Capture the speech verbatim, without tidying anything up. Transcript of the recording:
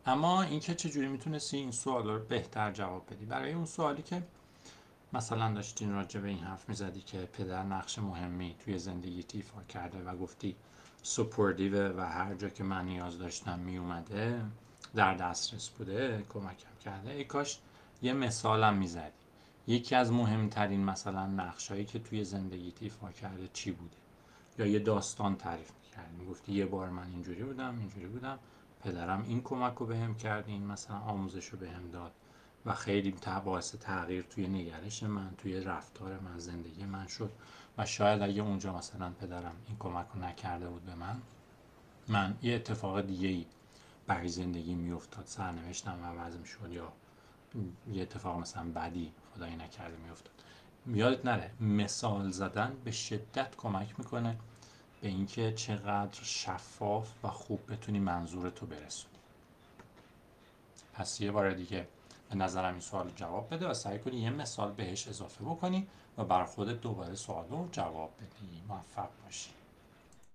اما اینکه چجوری میتونستی این سوال رو بهتر جواب بدی، برای اون سوالی که مثلا داشتین راجع به این حرف میزدی که پدر نقش مهمی توی زندگیت ایفا کرده و گفتی سپوردیو و هر جا که من نیاز داشتم میومده، در دسترس بوده، کمکم کرده. ای کاش یه مثالم میزدی، یکی از مهمترین مثلا نقشایی که توی زندگیت ایفا کرده چی بوده، یا یه داستان تعریف میکردی، میگفتی یه بار من اینجوری بودم اینجوری بودم، پدرم این کمک رو بهم کرد، این مثلا آموزش رو بهم داد و خیلی باعث تغییر توی نگرش من، توی رفتار من، زندگی من شد. و شاید اگه اونجا مثلا پدرم این کمک رو نکرده بود به من، من یه اتفاق دیگه ای برای زندگی میافتاد، سرنوشتم عوض میشد، یا یه اتفاق مثلا بدی خدایی نکرده میافتاد. یادت نره مثال زدن به شدت کمک میکنه به اینکه چقدر شفاف و خوب بتونی منظورتو برسونی. پس یه بار دیگه به نظرم این سوال جواب بده و سعی کنی یه مثال بهش اضافه بکنی و بر خودت دوباره سوال رو جواب بدی. موفق باشی.